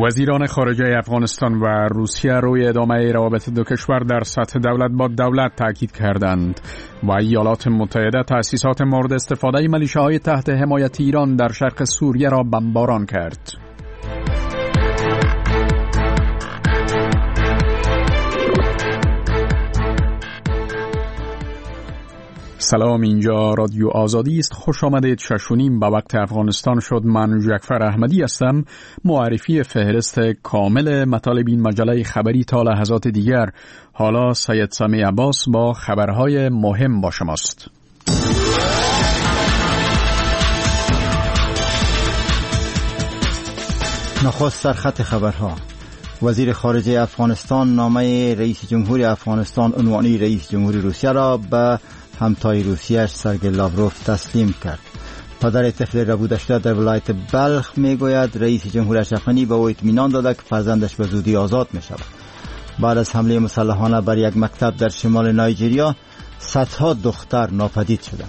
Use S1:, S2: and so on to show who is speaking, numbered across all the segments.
S1: وزیران خارجه افغانستان و روسیه روی ادامه روابط دو کشور در سطح دولت با دولت تاکید کردند و ایالات متحده تأسیسات مورد استفاده میلیشیاهای تحت حمایت ایران در شرق سوریه را بمباران کرد. سلام، اینجا رادیو آزادی است. خوش آمدید. 6:30 به وقت افغانستان شد. من جعفر احمدی هستم. معرفی فهرست کامل مطالب این مجله خبری تا لحظات دیگر. حالا سید سمی عباس با خبرهای مهم با شماست.
S2: نخست سرخط خبرها. وزیر خارجه افغانستان نامه رئیس جمهور افغانستان عنوانی رئیس جمهور روسیه را به همتای روسیه‌اش سرگئی لاوروف تسلیم کرد. پدر طفل ربوده شده در ولایت بلخ میگوید رئیس جمهور اشرف غنی به او اطمینان داده که فرزندش به زودی آزاد می شود. بعد از حمله مسلحانه بر یک مکتب در شمال نایجریا، صدها دختر ناپدید شدند.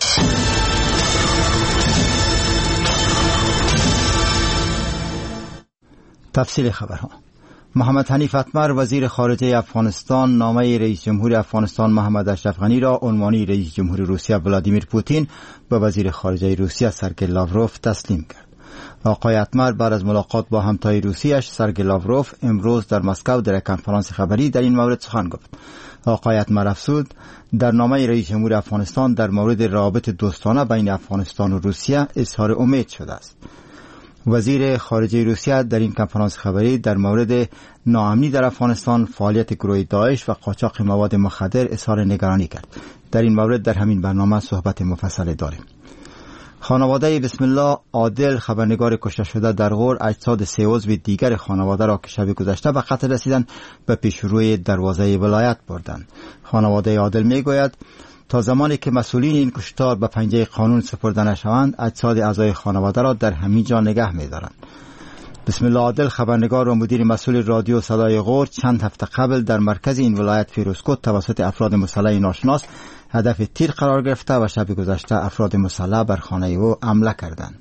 S2: تفصیل خبرها. محمد حنیف اتمر وزیر خارجه افغانستان نامه رئیس جمهور افغانستان محمد اشرف غنی را عنوانی رئیس جمهور روسیه ولادیمیر پوتین به وزیر خارجه روسیه سرگئی لاوروف تسلیم کرد. آقای اتمر بعد از ملاقات با همتای روسیه‌اش سرگئی لاوروف امروز در مسکو در کنفرانس خبری در این مورد سخن گفت. آقای اتمر افزود در نامه رئیس جمهور افغانستان در مورد روابط دوستانه بین افغانستان و روسیه اظهار امید شده است. وزیر خارجه روسیه در این کنفرانس خبری در مورد ناامنی در افغانستان، فعالیت گروه داعش و قاچاق مواد مخدر اظهار نگرانی کرد. در این مورد در همین برنامه صحبت مفصل داریم. خانواده بسم الله عادل خبرنگار کشته شده در غور اجساد 3 عضو دیگر خانواده را که شب گذشته به قتل رسیدند به پیشروی دروازه ولایت بردند. خانواده عادل میگوید تا زمانی که مسئولین این کشتار به پنجه قانون سپرده نشوند اجساد اعضای خانواده را در همین جا نگه می‌دارند. بسم الله عادل خبرنگار و مدیر مسئول رادیو صدای غور چند هفته قبل در مرکز این ولایت فیروزکوت توسط افراد مسلح ناشناس هدف تیر قرار گرفته و شب گذشته افراد مسلح بر خانه او حمله کردند.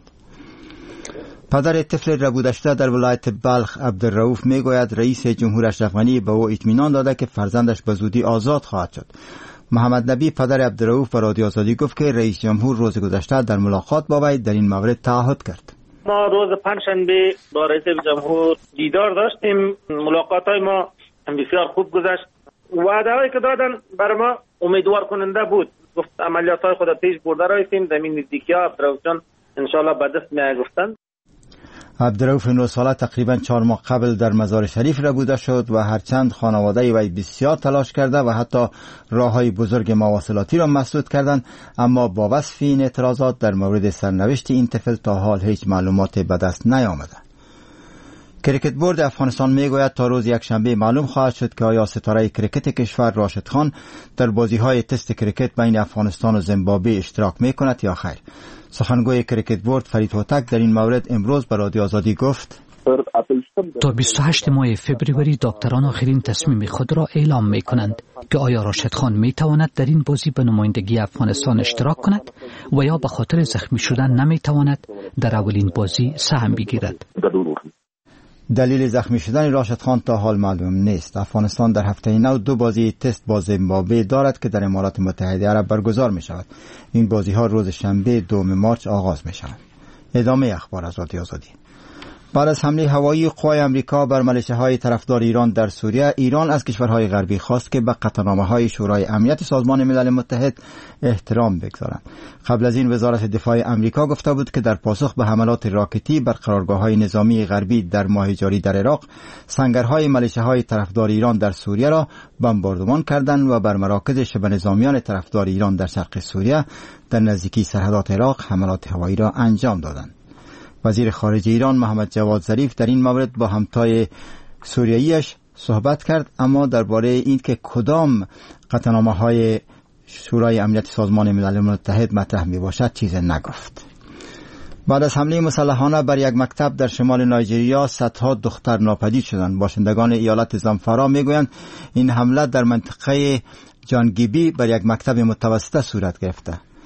S2: پدر طفل ربوده شده در ولایت بلخ عبدالرؤوف میگوید رئیس جمهور اشرف غنی به او اطمینان داده که فرزندش به زودی آزاد خواهد شد. محمد نبی پدر عبدالرؤوف به رادیو آزادی گفت که رئیس جمهور روز گذشته در ملاقات با وی در این مورد تعهد کرد.
S3: ما روز پنجشنبه با رئیس جمهور دیدار داشتیم. ملاقات‌های ما بسیار خوب گذشت. وعده‌هایی که دادن برای ما امیدوار کننده بود. گفت عملیات‌های خود پیش برده راییم در این نزدیکی‌ها عبدالرؤوف جان ان شاء الله به دست می‌آورند.
S2: عبدالرؤوف 9 ساله تقریبا 4 ماه قبل در مزار شریف ربوده شد و هرچند خانواده وی بسیار تلاش کرده و حتی راههای بزرگ مواصلاتی را مسدود کردند، اما با وصف این اعتراضات در مورد سرنوشت این طفل تا حال هیچ معلومات به دست نیامده. کریکت بورد افغانستان میگوید تا روز یکشنبه معلوم خواهد شد که آیا ستاره کرکت کشور راشد خان در بازی‌های تست کرکت بین افغانستان و زیمبابوه اشتراک میکند یا خیر. سخنگوی کریکت بورد فرید هوتک در این مورد امروز به رادیو آزادی گفت
S4: تا 28 ماه فبروری دکتران آخرین تصمیم خود را اعلام می کنند که آیا راشد خان می تواند در این بازی به نمایندگی افغانستان اشتراک کند و یا به خاطر زخمی شدن نمی تواند در اولین بازی سهم بگیرد.
S2: دلیل زخمی شدن راشد خان تا حال معلوم نیست. افغانستان در هفته نو 2 بازی تست با زیمبابوه دارد که در امارات متحده عرب برگزار می شود. این بازی ها روز شنبه 2 مارس آغاز می شود. ادامه اخبار از رادیو آزادی. بعد از حمله هوایی قوای آمریکا بر میلیشیاهای طرفدار ایران در سوریه، ایران از کشورهای غربی خواست که به قطعنامه‌های شورای امنیت سازمان ملل متحد احترام بگذارند. قبل از این وزارت دفاع آمریکا گفته بود که در پاسخ به حملات راکتی بر قرارگاه‌های نظامی غربی در ماه جاری در عراق، سنگرهای میلیشیاهای طرفدار ایران در سوریه را بمباردمان کردند و بر مراکز شبه نظامیان طرفدار ایران در شرق سوریه در نزدیکی سرحدات عراق حملات هوایی را انجام دادند. وزیر خارجه ایران محمد جواد ظریف در این مورد با همتای سوریاییش صحبت کرد، اما درباره اینکه کدام قطعنامه‌های شورای امنیت سازمان ملل متحد مطرح میباشد چیزی نگفت. بعد از حمله مسلحانه بر یک مکتب در شمال نایجریا صدها دختر ناپدید شدند. باشندگان ایالت زامفارا میگویند این حمله در منطقه جانگیبی بر یک مکتب متوسطه صورت گرفته.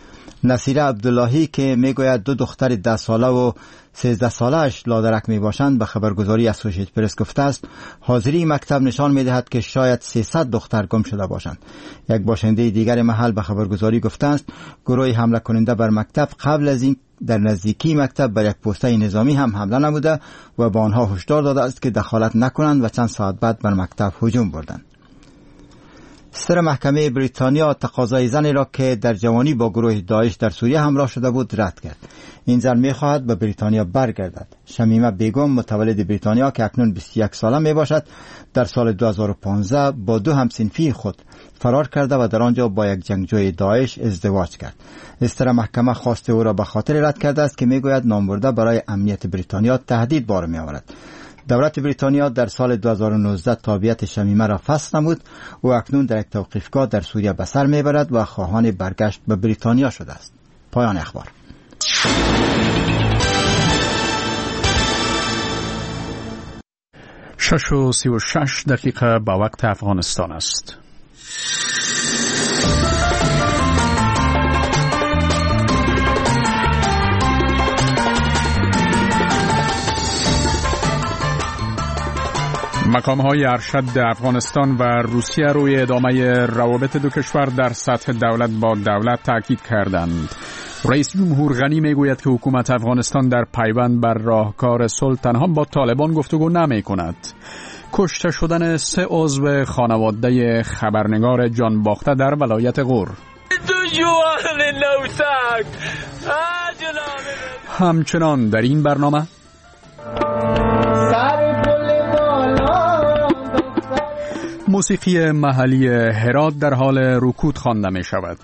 S2: نصیره عبداللهی که میگوید 2 دختر 10 ساله و 13 ساله‌اش لادرک می باشند به خبرگزاری اسوسییتد پرس گفته است حاضری مکتب نشان می دهد که شاید 300 دختر گم شده باشند. یک باشنده دیگر محل به خبرگزاری گفته است گروه حمله کننده بر مکتب قبل از این در نزدیکی مکتب بر یک پوسته نظامی هم حمله نموده و به آنها هشدار داده است که دخالت نکنند و چند ساعت بعد بر مکتب هجوم بردند. ستر محکمه بریتانیا تقاضای زنی را که در جوانی با گروه داعش در سوریه همراه شده بود رد کرد. این زن می‌خواهد به بریتانیا برگردد. شمیمه بیگم متولد بریتانیا که اکنون 21 ساله میباشد در سال 2015 با 2 همسنفی خود فرار کرده و در آنجا با یک جنگجوی داعش ازدواج کرد. ستر محکمه خواست او را به خاطر رد کرده است که میگوید نامبرده برای امنیت بریتانیا تهدید بار می‌آورد. دولت بریتانیا در سال 2019 تابعیت شمیمه را فسخ نمود و اکنون در یک توقیفگاه در سوریه به سر میبرد و خواهان برگشت به بریتانیا شده است. پایان اخبار.
S1: 6:36 به وقت افغانستان است. مقام‌های ارشد افغانستان و روسیه روی ادامه روابط دو کشور در سطح دولت با دولت تاکید کردند. رئیس جمهور غنی میگوید که حکومت افغانستان در پیوند بر راهکار صلح تنها با طالبان گفتگو نمی‌کند. کشته شدن 3 عضو خانواده خبرنگار جان باخته در ولایت غور. همچنان در این برنامه موسیقی محلی هرات در حال رکود خوانده می شود.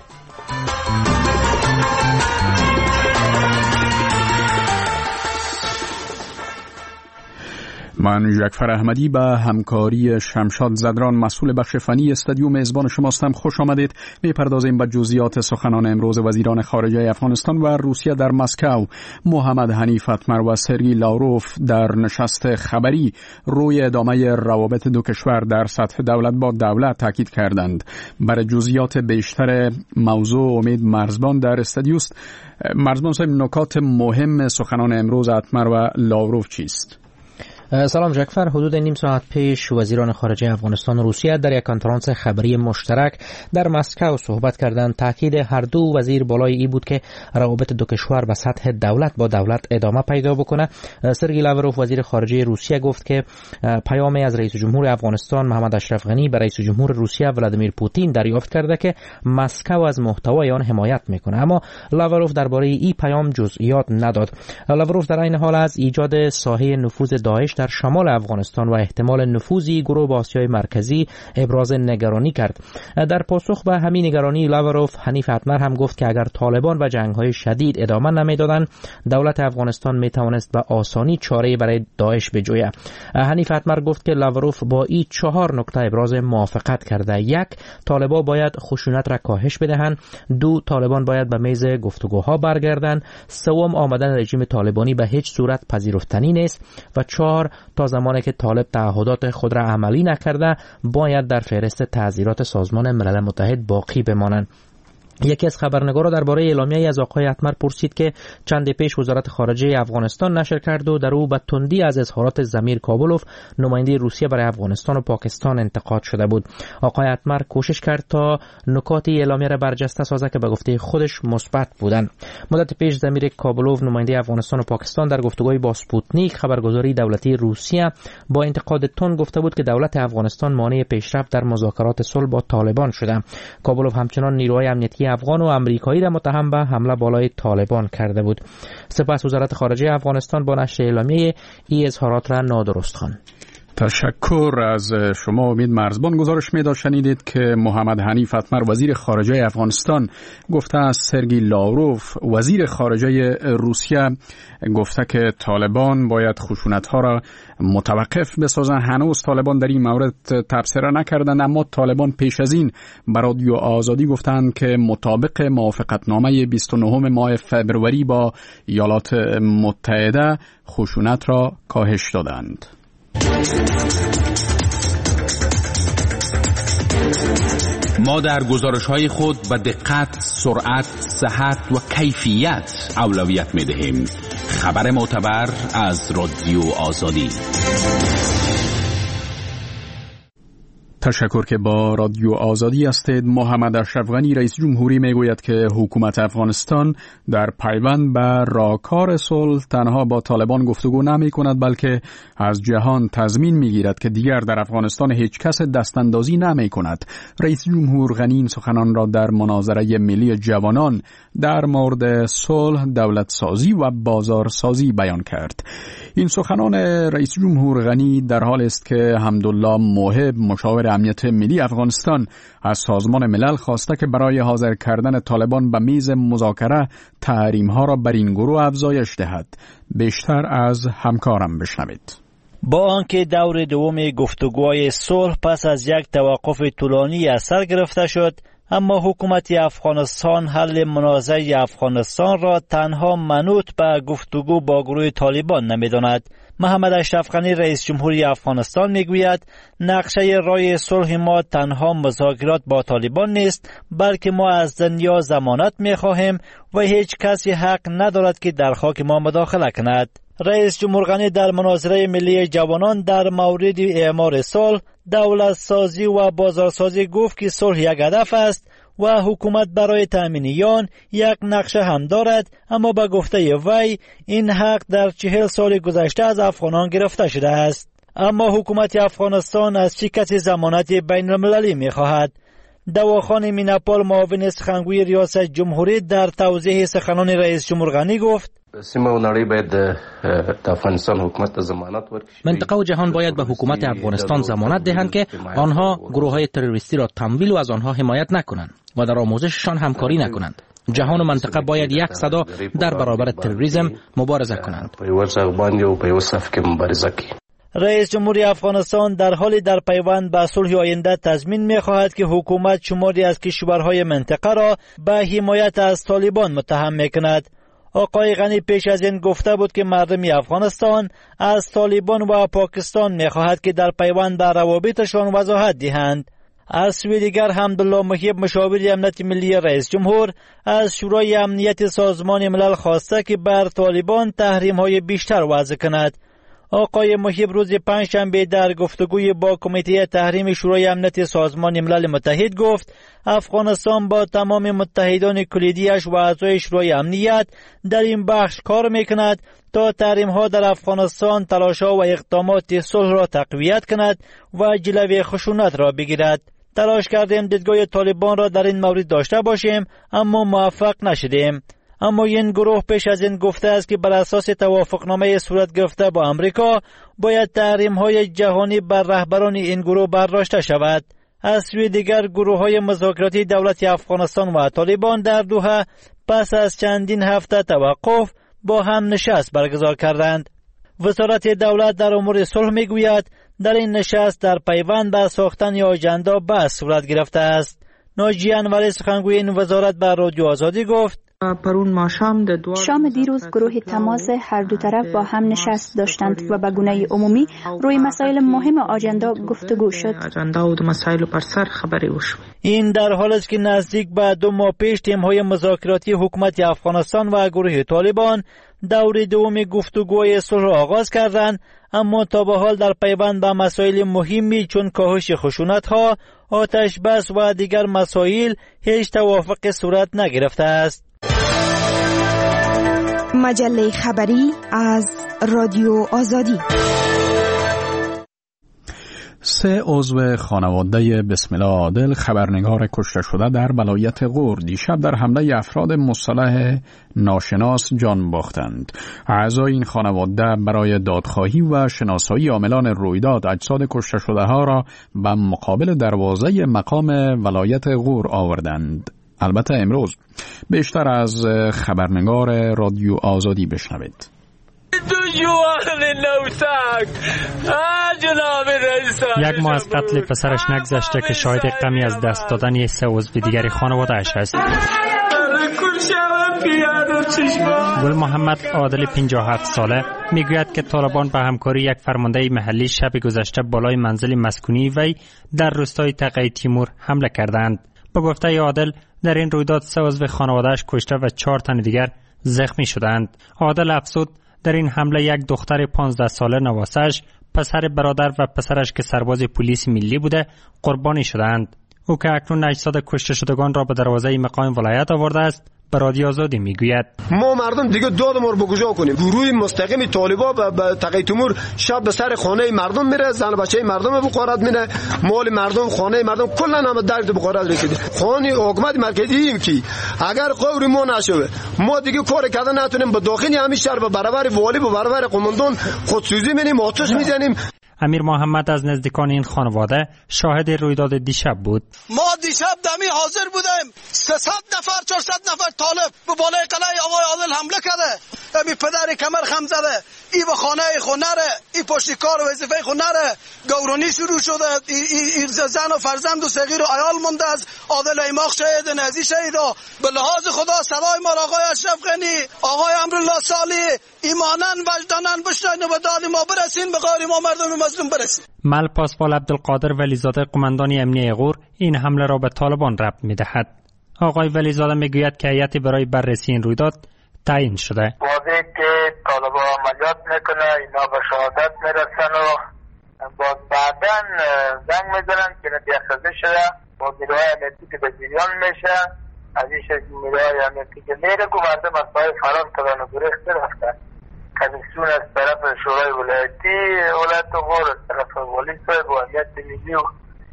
S1: من جعفر احمدی به همکاری شمشاد زدران مسئول بخش فنی استادیو میزبان شماستم. خوش آمدید. میپردازیم به جزئیات سخنان امروز وزیران خارجه افغانستان و روسیه در مسکو. محمد حنیف اتمر و سرگی لاوروف در نشست خبری روی ادامه روابط دو کشور در سطح دولت با دولت تاکید کردند. برای جزئیات بیشتر موضوع امید مرزبان در استادیوست. مرزبان صاحب، نکات مهم سخنان امروز اتمر و لاوروف چیست؟
S5: سلام جعفر. حدود نیم ساعت پیش وزیران خارجه افغانستان و روسیه در یک کنفرانس خبری مشترک در مسکو صحبت کردند. تاکید هر دو وزیر بالای این بود که روابط دو کشور به سطح دولت با دولت ادامه پیدا بکنه. سرگی لاوروف وزیر خارجه روسیه گفت که پیامی از رئیس جمهور افغانستان محمد اشرف غنی به رئیس جمهور روسیه ولادیمیر پوتین دریافت کرده که مسکو از محتوای آن حمایت میکنه، اما لاوروف درباره این پیام جزئیات نداد. لاوروف در این حال از ایجاد ساحه نفوذ داعش در شمال افغانستان و احتمال نفوذی گروه به آسیای مرکزی ابراز نگرانی کرد. در پاسخ به همین نگرانی لاوروف حنیف اتمر هم گفت که اگر طالبان و جنگ‌های شدید ادامه نمیدادند دولت افغانستان میتوانست به آسانی چاره برای داعش بجوید. حنیف اتمر گفت که لاوروف با این 4 نکته ابراز موافقت کرده: 1. طالبان باید خشونت را کاهش بدهند. 2. طالبان باید به میز گفتگوها برگردند. 3. آمدن رژیم طالبانی به هیچ صورت پذیرفتنی نیست. و 4. تا زمانی که طالب تعهدات خود را عملی نکرده باید در فهرست تعزیرات سازمان ملل متحد باقی بمانند. یکی از خبرنگارا درباره اعلامیه‌ای از آقای اتمر پرسید که چند پیش وزارت خارجه افغانستان نشر کرد و در او به تندی از اظهارات ضمیر کابلوف نماینده روسیه برای افغانستان و پاکستان انتقاد شده بود. آقای اتمر کوشش کرد تا نکات اعلامیه را برجسته سازد که به گفته خودش مثبت بودند. مدت پیش ضمیر کابلوف نماینده افغانستان و پاکستان در گفتگوی با اسپوتنیک خبرگزاری دولتی روسیه با انتقاد تند گفته بود که دولت افغانستان مانع پیشرفت در مذاکرات صلح با طالبان شده. کابلوف همچنان نیروهای امنیتی افغان و امریکایی را متهم به حمله بالای طالبان کرده بود. سپس وزارت خارجه افغانستان با نشر اعلامیه این اظهارات را نادرست خواند.
S1: تشکر از شما امید مرزبان. گزارش می‌داد شنیدید که محمد حنیف اتمر وزیر خارجه افغانستان گفته است سرگی لاوروف وزیر خارجه روسیه گفته که طالبان باید خشونت‌ها را متوقف بسازند. هنوز طالبان در این مورد تبصره نکردند، اما طالبان پیش از این به رادیو آزادی گفتند که مطابق موافقتنامه 29 ماه فبروری با ایالات متحده خشونت را کاهش دادند.
S6: ما در گزارش‌های خود به دقت، سرعت، صحت و کیفیت اولویت می‌دهیم. خبر معتبر از رادیو آزادی.
S1: تشکر که با رادیو آزادی هستید. محمد اشرف غنی رئیس جمهوری میگوید که حکومت افغانستان در پیوند به راهکار صلح تنها با طالبان گفتگو نمی کند، بلکه از جهان تضمین میگیرد که دیگر در افغانستان هیچ کس دستاندازی نمی کند. رئیس جمهور غنی این سخنان را در مناظره ملی جوانان در مورد صلح، دولت سازی و بازار سازی بیان کرد. این سخنان رئیس جمهور غنی در حال است که حمدالله موهب مشاور امنیت ملی افغانستان از سازمان ملل خواسته که برای حاضر کردن طالبان به میز مذاکره تحریم‌ها را بر این گروه افزایش دهد. بیشتر از همکارم بشنوید.
S7: با آنکه دور دوم گفتگوهای صلح پس از یک توقف طولانی از سر گرفته شد، اما حکومت افغانستان حل منازعه افغانستان را تنها منوط به گفتگو با گروه طالبان نمی‌داند. محمد اشرف غنی رئیس جمهوری افغانستان میگوید نقشه راه صلح ما تنها مذاکرات با طالبان نیست، بلکه ما از دنیا ضمانت می‌خواهیم و هیچ کسی حق ندارد که در خاک ما مداخله کند. رئیس جمهور غنی در مناظره ملی جوانان در مورد اعمار صلح، دولت سازی و بازار سازی گفت که صلح یک هدف است و حکومت برای تامین آن یک نقشه هم دارد، اما به گفته وی این حق در 40 سال گذشته از افغانان گرفته شده است. اما حکومت افغانستان از چه کسی ضمانت بین المللی می خواهد؟ دواخان میناپال معاون سخنگوی ریاست جمهوری در توضیح سخنان رئیس جمهور غنی گفت
S8: سیمه و نړۍ باید د افغانستان حکومت ته ضمانت ورکړي.
S5: منطقه و جهان باید به حکومت افغانستان ضمانت دهند که آنها گروه‌های تروریستی را تمویل و از آنها حمایت نکنند و در آموزششان همکاری نکنند. جهان و منطقه باید یک صدا در برابر تروریسم مبارزه کنند.
S8: په یو ځای باندې او په یو صف کې مبارزه کوي.
S7: رئیس جمهوری افغانستان در حال در پیوند به صلح آینده تضمین می‌خواهد که حکومت شماری از کشورهای منطقه را به حمایت از طالبان متهم می‌کند. آقای غنی پیش از این گفته بود که مردم افغانستان از طالبان و پاکستان می‌خواهد که در پیوند به روابطشان وضاحت دهند. از سوی دیگر حمدالله موهب مشاور امنیت ملی رئیس جمهور از شورای امنیت سازمان ملل خواسته که بر طالبان تحریم‌های بیشتر وضع کند. آقای موهب روز پنجشنبه در گفتگوی با کمیته تحریم شورای امنیت سازمان ملل متحد گفت افغانستان با تمام متحدان کلیدیش و اعضای شورای امنیت در این بخش کار میکند تا تحریم‌ها در افغانستان تلاش‌ها و اقدامات صلح را تقویت کند و جلوی خشونت را بگیرد. تلاش کردیم دیدگاه طالبان را در این مورد داشته باشیم، اما موفق نشدیم. اما این گروه پیش از این گفته است که بر اساس توافقنامه صورت گرفته با امریکا باید تحریم‌های جهانی بر رهبران این گروه برداشته شود. از سوی دیگر گروه‌های مذاکراتی دولت افغانستان و طالبان در دوحه پس از چندین هفته توقف با هم نشست برگزار کردند. وزارت دولت در امور صلح میگوید در این نشست در پیوند به ساختن آژاندا بحث صورت گرفته است. ناجی انوری سخنگوی این وزارت به رادیو آزادی گفت
S9: شام دیروز گروه تماس هر دو طرف با هم نشست داشتند و به گونه عمومی روی مسائل مهم آژاندا گفتگو شد.
S7: این در حال است که نزدیک به 2 ماه پیش تیم‌های مذاکراتی حکومت افغانستان و گروه طالبان دور دوم گفتگوهای صلح را آغاز کردند، اما تا به حال در پیوند به مسائل مهمی چون کاهش خشونت‌ها، آتش بس و دیگر مسائل هیچ توافق صورت نگرفته است.
S10: مجله خبری از رادیو آزادی.
S1: 3 عضو خانواده بسم الله عادل خبرنگار کشته شده در ولایت غور دیشب در حمله افراد مسلح ناشناس جان باختند. اعضای این خانواده برای دادخواهی و شناسایی عاملان رویداد اجساد کشته شده ها را به مقابل دروازه مقام ولایت غور آوردند. البته امروز. بیشتر از خبرنگار رادیو آزادی بشنوید.
S11: یک ماه از قتل پسرش نگذشته که شاهد غمی از دست دادن 3 عضو دیگری خانواده‌اش است. گل محمد عادل 57 ساله میگوید که طالبان به همکاری یک فرمانده محلی شب گذشته بالای منزل مسکونی وی در روستای تقی تیمور حمله کردند. به گفته عادل در این رویداد 3 عضو خانواده‌اش کشته و 4 تن دیگر زخمی شدند. عادل افزود در این حمله یک دختر 15 ساله نواسش، پسر برادر و پسرش که سرباز پلیس ملی بوده قربانی شدند. او که اکنون اجساد کشته شدگان را به دروازه مقام ولایت آورده است به رادیو آزادی میگوید
S12: ما مردم دیگه داد ما رو بگوجا کنیم. گروه مستقیم طالبا به تقی تیمور شب به سر خانه مردم میره، زن بچه مردم به غارت میره، مال مردم، خانه مردم کلا هم درد به غارت رسیده. خانه حکومت مرکزی این کی اگر قوری ما نشوه ما دیگه کار کردن نتونیم. به داخل همین شهر به برابر والی به برابر قومندان خودسوزی می‌کنیم، آتش میزنیم.
S11: امیر محمد از نزدیکان این خانواده شاهد رویداد دیشب بود.
S13: ما دیشب دمی حاضر بودیم، 300 نفر 400 نفر طالب به بالای قلعه آقای عادل حمله کرده. امی پدر کمر خم زده، ای به خانه خو نره، ای پشت کار و وظیفه خو نره. گورانی شروع شده، ای زن و فرزند و صغیر و عیال مونده از عادل ایماق شهید، نزی شهید. به لحاظ خدا سوای ما آقای اشرف غنی، آقای امرالله صالح ایمانن وجدانن بشنین و به داد ما برسین، به قاری ما مردم مظلوم برسین.
S11: مل پاسبال عبدالقادر ولیزاده قماندان امنیه غور این حمله را به طالبان ربط می‌دهد. آقای ولیزاده میگوید که هیئتی برای بررسی این رویداد تعیین شده.
S14: واضحه که طالبان عملیات میکنه، اینا به شهادت میرسن و باز بعدا زنگ میزنن که نتیجه شده با نیروهای امنیتی که به جریان میشه. از این شکل نیروهای امنیتی که میره که مردم از پای فرار کردن و گریخته رفتن. کمیسیون از طرف شورای ولایتی ولایت غور، از طرف والی صاحب و امنیت ملی و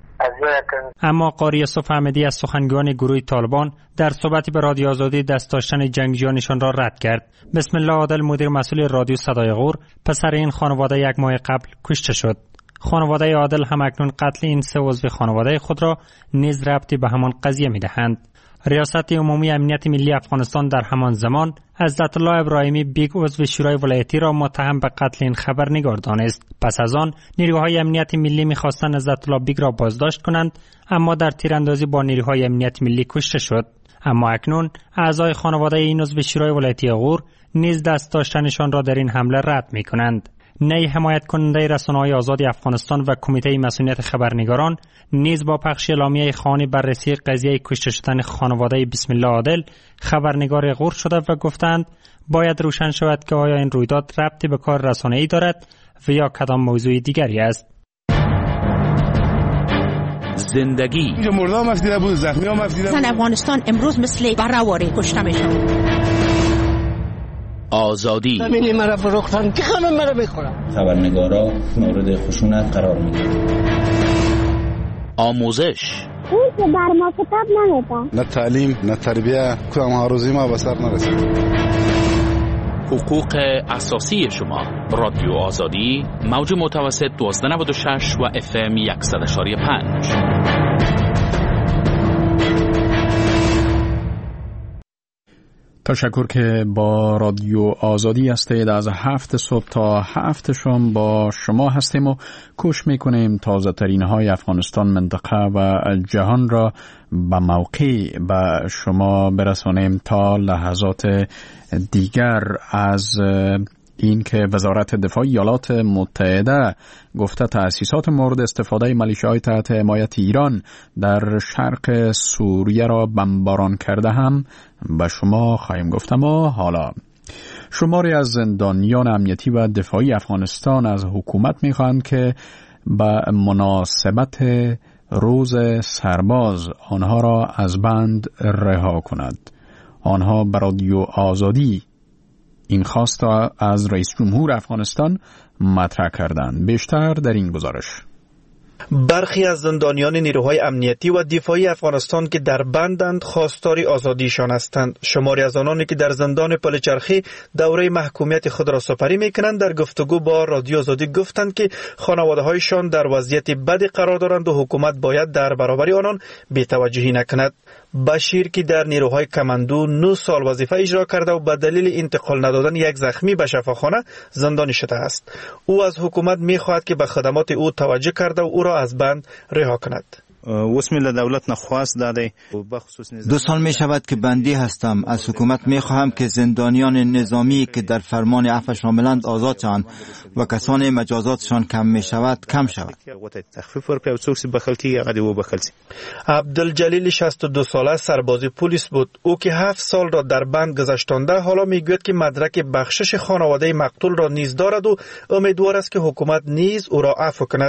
S11: اما قاری یوسف احمدی از سخنگوان گروه طالبان در صحبتی به رادیو آزادی دست داشتن جنگجویانشان را رد کرد. بسم الله عادل مدیر مسئول رادیو صدای غور پسر این خانواده 1 ماه قبل کشته شد. خانواده عادل هم اکنون قتل این 3 عضو خانواده خود را نیز ربطی به همان قضیه می‌دهند. ریاست عمومی امنیت ملی افغانستان در همان زمان عزت الله ابراهیمی بیگ عضو شورای ولایتی را متهم به قتل این خبرنگار دانست. پس از آن نیروهای امنیت ملی می‌خواستند عزت الله بیگ را بازداشت کنند، اما در تیراندازی با نیروهای امنیت ملی کشته شد. اما اکنون اعضای خانواده این عضو شورای ولایتی غور نیز دست داشتنشان را در این حمله رد می‌کنند. نی حمایت کننده رسانه‌های آزاد افغانستان و کمیته مسئولیت خبرنگاران نیز با پخش اعلامیه خواهان بررسی قضیه کشته شدن خانواده بسم الله عادل خبرنگار غور شده و گفتند باید روشن شود که آیا این رویداد ربطی به کار رسانه‌ای دارد و یا کدام موضوع دیگری است.
S6: زندگی
S15: مردم مفدیده بود، زخمی ها مفدیده بود.
S16: زن افغانستان امروز مثل برهواری کشته میشن.
S6: آزادی
S17: همینی مرا فروختن که همه مرا بخورن.
S18: خبرنگارا مورد خشونت قرار میگیرن.
S6: آموزش
S19: اون که در ما کتاب نمیده.
S15: نه تعلیم نه تربیه کدام هاروزی ما به سر نرسید.
S6: حقوق اساسی شما. رادیو آزادی موج متوسط 1296 و FM 100.5.
S1: تشکر که با رادیو آزادی هستید. از 7 صبح تا 7 شام با شما هستیم و کوشش میکنیم تازه ترین های افغانستان، منطقه و جهان را به موقع به شما برسانیم. تا لحظات دیگر از این که وزارت دفاع ایالات متحده گفته تأسیسات مورد استفاده ملیشه‌های تحت حمایت ایران در شرق سوریه را بمباران کرده هم به شما خواهیم گفت. اما حالا شماری از زندانیان امنیتی و دفاعی افغانستان از حکومت می‌خواهند که به مناسبت روز سرباز آنها را از بند رها کند. آنها به رادیو آزادی این خواست از رئیس جمهور افغانستان مطرح کردند. بیشتر در این گزارش.
S20: برخی از زندانیان نیروهای امنیتی و دفاعی افغانستان که در بندند خواستار آزادیشان هستند. شماری از آنانی که در زندان پلچرخی دوره محکومیت خود را سپری میکنند در گفتگو با رادیو آزادی گفتند که خانواده‌هایشان در وضعیت بدی قرار دارند و حکومت باید در برابر آنان بی‌توجهی نکند. بشیر که در نیروهای کماندو 9 سال وظیفه اجرا کرده و به دلیل انتقال ندادن یک زخمی به شفاخانه زندانی شده است. او از حکومت می‌خواهد که به خدمات او توجه کرده و او را از بند رها کند.
S2: 2 سال می شود که بندی هستم. از حکومت می خواهم که زندانیان نظامی که در فرمان عفو شاملند آزاد شوند و کسان مجازاتشان کم می شود کم شود.
S20: عبدالجلیل 62 ساله سرباز پلیس بود. او که 7 سال را در بند گذشتانده حالا میگوید که مدرک بخشش خانواده مقتول را نیز دارد و امیدوار است که حکومت نیز او را عفو کند.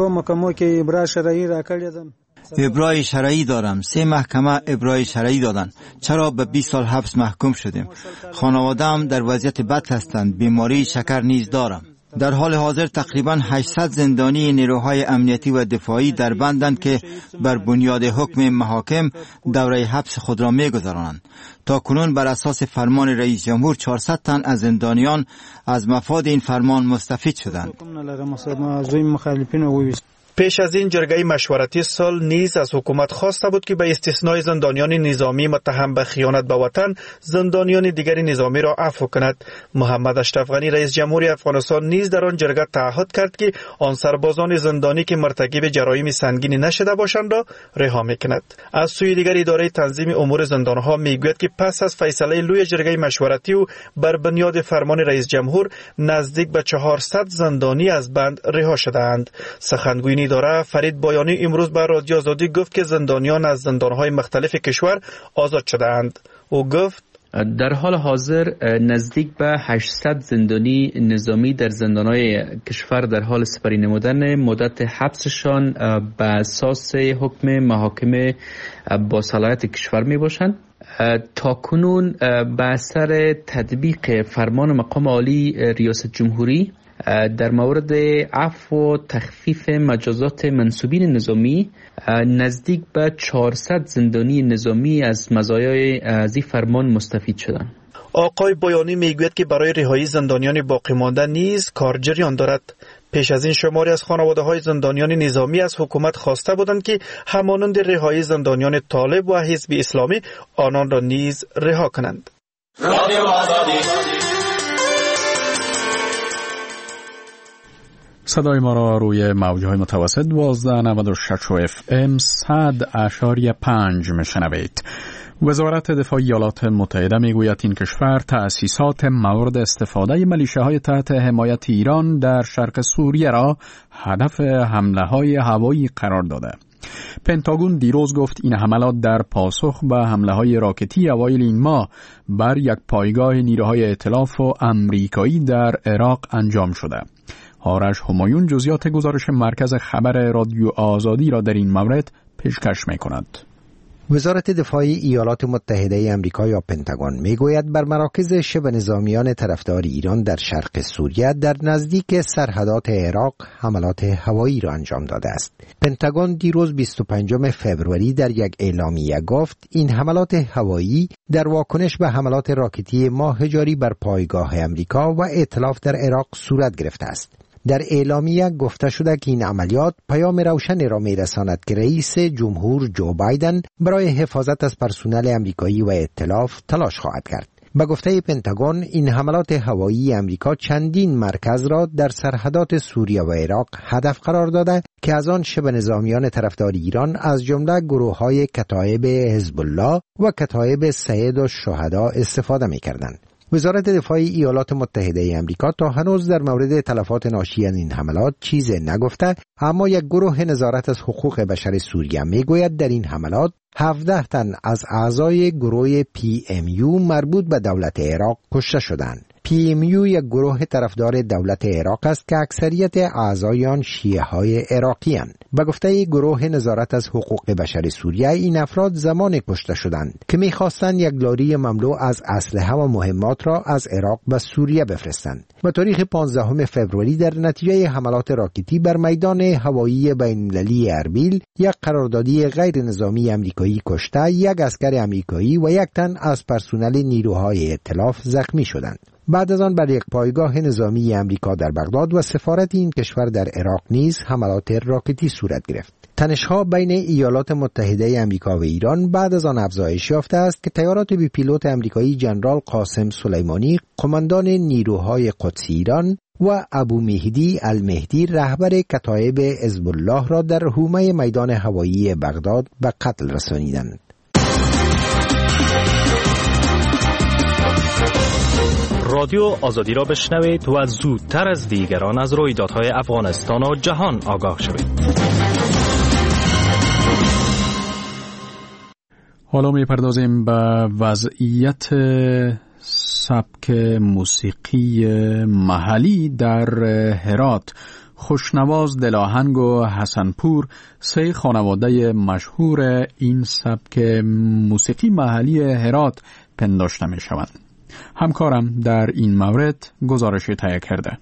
S2: ابرای شرعی دارم. 3 محکمه ابرای شرعی دادند. چرا به 20 سال حبس محکوم شدیم؟ خانواده‌ام در وضعیت بد هستند. بیماری شکر نیز دارم. در حال حاضر تقریباً 800 زندانی نیروهای امنیتی و دفاعی در بندند که بر بنیاد حکم محاکم دوره حبس خود را می‌گذرانند. تا کنون بر اساس فرمان رئیس جمهور 400 تن از زندانیان از مفاد این فرمان مستفید شدند.
S20: پیش از این جرگه مشورتی سال نیز از حکومت خواسته بود که به استثنای زندانیان نظامی متهم به خیانت به وطن زندانیان دیگر نظامی را عفو کند. محمد اشرف غنی رئیس جمهوری افغانستان نیز در آن جرگه تعهد کرد که آن سربازان زندانی که مرتکب جرایم سنگین نشده باشند را رها میکند. از سوی دیگر اداره تنظیم امور زندانها میگوید که پس از فیصله لوی جرگه مشورتی و بر بنیاد فرمان رئیس جمهور نزدیک به 400 زندانی از بند رها شدند. سخنگوی اداره فرید بایانی امروز به رادیو آزادی گفت که زندانیان از زندانهای مختلف کشور آزاد شدند. او گفت
S21: در حال حاضر نزدیک به 800 زندانی نظامی در زندانهای کشور در حال سپری نمودن مدت حبسشان به اساس حکم محاکم با صلاحیت کشور می باشند. تا کنون به اثر تطبیق فرمان مقام عالی ریاست جمهوری در مورد عفو و تخفیف مجازات منصوبین نظامی نزدیک به 400 زندانی نظامی از مزایای از این فرمان مستفید شدند.
S20: آقای بایانی میگوید که برای رهایی زندانیان باقی مانده نیز کار جریان دارد. پیش از این شماری از خانواده‌های زندانیان نظامی از حکومت خواسته بودند که همانند رهایی زندانیان طالب و حزب اسلامی آنان را نیز رها کنند.
S1: صدای ما را روی موج‌های متوسط 1296 FM 100.5 میشنوید. وزارت دفاع ایالات متحده میگوید این کشور تأسیسات مورد استفاده ملیشه‌های تحت حمایت ایران در شرق سوریه را هدف حمله‌های هوایی قرار داده. پنتاگون دیروز گفت این حملات در پاسخ به حمله‌های راکتی اوایل این ماه بر یک پایگاه نیروهای ائتلاف و آمریکایی در عراق انجام شده. آرش همایون جزئیات گزارش مرکز خبر رادیو آزادی را در این مورد پیشکش می‌کند.
S22: وزارت دفاع ایالات متحده آمریکا یا پنتاگون میگوید بر مراکز شبه نظامیان طرفدار ایران در شرق سوریه در نزدیک سرحدات عراق حملات هوایی را انجام داده است. پنتاگون دیروز 25 فوریه در یک اعلامیه گفت این حملات هوایی در واکنش به حملات راکتی ماه جاری بر پایگاه آمریکا و ائتلاف در عراق صورت گرفته است. در اعلامیه گفته شده که این عملیات پیام روشنی را می‌رساند که رئیس جمهور جو بایدن برای حفاظت از پرسنل آمریکایی و ائتلاف تلاش خواهد کرد. به گفته پنتاگون این حملات هوایی آمریکا چندین مرکز را در سرحدات سوریه و عراق هدف قرار داده که از آن شبه نظامیان طرفدار ایران از جمله گروه‌های کتایب حزب الله و کتایب سید الشهدا استفاده می‌کردند. وزارت دفاع ایالات متحده آمریکا تا هنوز در مورد تلفات ناشی از این حملات چیزی نگفته، اما یک گروه نظارت از حقوق بشر سوریه میگوید در این حملات 17 تن از اعضای گروه PMU مربوط به دولت عراق کشته شدند. PMU یک گروه طرفدار دولت عراق است که اکثریت اعضای آن شیعه های عراقی اند. به گفته گروه نظارت از حقوق بشر سوریه این افراد زمان کشته شدند که می‌خواستند یک لاری مملو از اسلحه و مهمات را از عراق به سوریه بفرستند. به تاریخ 15 فوریه در نتیجه حملات راکتی بر میدان هوایی بین‌المللی اربیل یک قراردادی غیر نظامی آمریکایی کشته، یک عسکر آمریکایی و یک تن از پرسنل نیروهای ائتلاف زخمی شدند. بعد از آن بر یک پایگاه نظامی آمریکا در بغداد و سفارت این کشور در عراق نیز حملات راکتی صورت گرفت. تنش‌ها بین ایالات متحده آمریکا و ایران بعد از آن افزایش یافته است که طیارات بی پیلوت آمریکایی جنرال قاسم سلیمانی، قماندان نیروهای قدسی ایران، و ابو مهدی المهدی رهبر کتایب حزب الله را در حومه میدان هوایی بغداد به قتل رسانیدند.
S3: رادیو آزادی را بشنوید و زودتر از دیگران از رویدادهای افغانستان و جهان آگاه شوید.
S1: حالا می‌پردازیم به وضعیت سبک موسیقی محلی در هرات. خوشنواز، دلاهنگ و حسنپور سه خانواده مشهور این سبک موسیقی محلی هرات پنداشته می‌شوند. همکارم در این مورد گزارش تهیه کرده.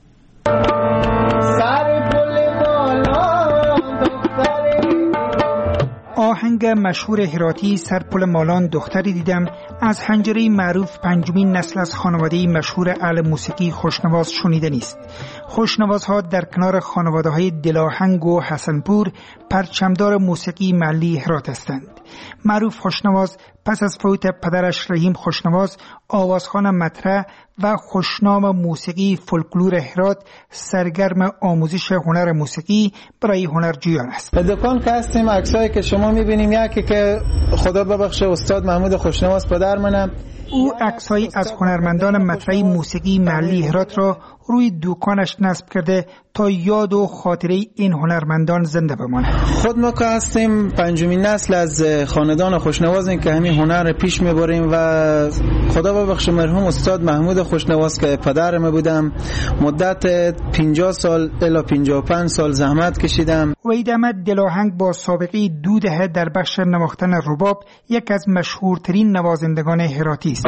S4: آهنگ مشهور هراتی سرپل مالان دختری دیدم از حنجره معروف پنجمین نسل از خانواده مشهور اهل موسیقی خوشنواز شنیده نیست. خوشنوازها در کنار خانواده‌های دلاهنگ و حسنپور پرچمدار موسیقی محلی هرات هستند. معروف خوشنواز پس از فوت پدرش رحیم خوشنواز، آوازخوان مطرح و خوشنام موسیقی فولکلور هرات سرگرم آموزش هنر موسیقی برای هنرجویان است.
S23: دکان که هستیم، عکسایی که شما می‌بینیم یکی که خدا ببخشه استاد محمود خوشنواز پدر منم.
S4: او عکسایی از هنرمندان مطرح موسیقی محلی هرات را روی دکانش نصب کرده تا یاد و خاطره این هنرمندان زنده بماند.
S23: خود ما که هستیم پنجمین نسل از خاندان خوشنوازیم که همین هنر پیش میبریم و خدا ببخشه مرحوم استاد محمود خوشنواز که پدر ما بودم، مدت 50 سال الی 55 سال زحمت کشیدم.
S4: وحید احمد دلاهنگ با سابقه 2 دهه در بخش نواختن رباب یک از مشهورترین نوازندگان هراتی است.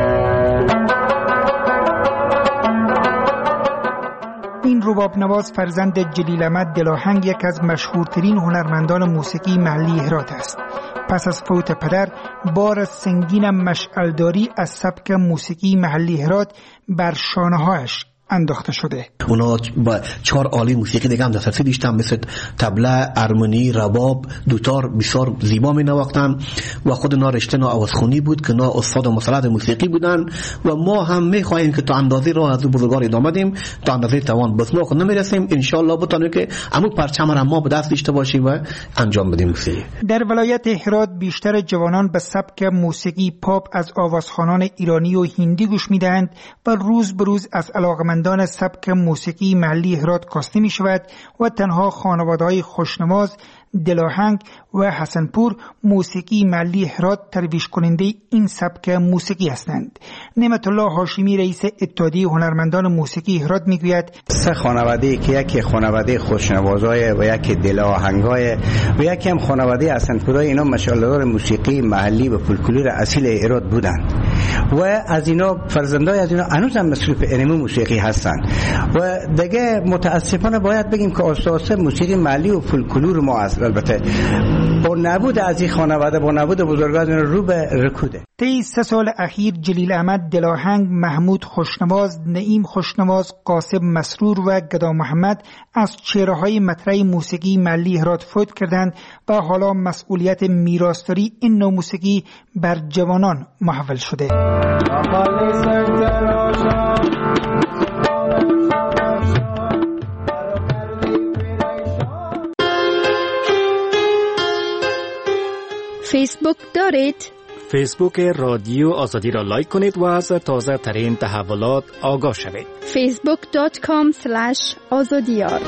S4: این رباب نواز فرزند جلیل احمد دلاهنگ یک از مشهورترین هنرمندان موسیقی محلی هرات است. پس از فوت پدر بار سنگین مشعلداری از سبک موسیقی محلی هرات بر شانه‌هایش انداخته شده.
S24: اونا با 4 آله موسیقی دیگه هم دسترسی داشتن، مثل طبله، ارمنی، رباب، دوتار بسیار زیبا می نواختن و خود اونا رشته آوازخوانی بود که اونا استاد مسلط موسیقی بودن و ما هم می خواهیم که تا اندازه راه از بزرگان ادامه بدیم، تا اندازه توان بس ما خود نمیرسیم، ان شاء الله بتونیم که عمو پرچم را ما به دست داشته باشیم و انجام بدیم موسیقی.
S4: در ولایت هرات بیشتر جوانان به سبک موسیقی پاپ از آوازخوانان ایرانی و هندی گوش میدهند و روز به روز از علاقمندان سبک موسیقی محلی هرات کاسته می شود و تنها خانواده‌های خوشنواز، دلاهنگ و حسنپور موسیقی محلی هرات ترویج کننده این سبک موسیقی هستند. نعمت الله هاشمی رئیس اتحادیه هنرمندان موسیقی هرات میگوید
S25: 3 خانواده که یکی خانواده خوشنوازای و یکی دلاهنگای و یکی هم خانواده حسنپورای، اینا مشعلدار موسیقی محلی و فولکلور اصیل هرات بودند و از اینا فرزندای از اینا هنوز هم مصروف علم موسیقی هستند و دیگه متاسفانه باید بگیم که اساس موسیقی محلی و فولکلور ما است. البته با نبود از این خانواده، با نبود بزرگان رو به رکوده.
S4: طی 3 سال اخیر جلیل احمد دلاهنگ، محمود خوشنواز، نعیم خوشنواز، قاسم مسرور و گدا محمد از چهره‌های مطرح موسیقی محلی هرات فوت کردند و حالا مسئولیت میراثداری این نوع موسیقی بر جوانان محول شده.
S9: فیسبوک دارید؟
S3: فیسبوک رادیو آزادی را لایک کنید و از تازه ترین تحولات آگاه شوید.
S9: facebook.com/azadiyar.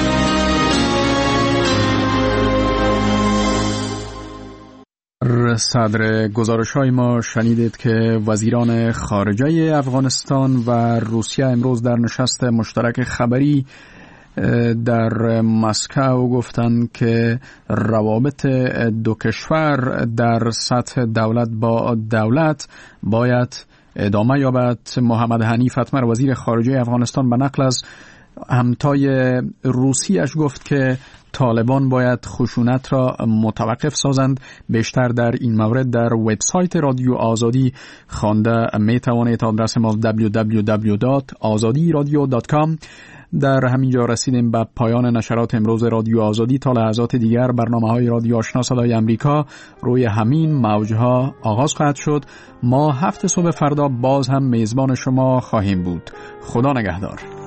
S1: صدر گزارش‌های ما شنیدید که وزیران خارجه افغانستان و روسیه امروز در نشست مشترک خبری در مسکو گفتند که روابط 2 کشور در سطح دولت با دولت باید ادامه یابد. محمد حنیف اتمر وزیر خارجه افغانستان به نقل از همتای روسیش گفت که طالبان باید خشونت را متوقف سازند. بیشتر در این مورد در وبسایت رادیو آزادی خوانده می توانید. آدرس ما www.azadiradio.com. در همینجا رسیدیم به پایان نشرات امروز رادیو آزادی. تا لحظات دیگر برنامه‌های رادیو آشنا صدای امریکا روی همین موج‌ها آغاز خواهد شد. ما 7 صبح فردا باز هم میزبان شما خواهیم بود. خدا نگهدار.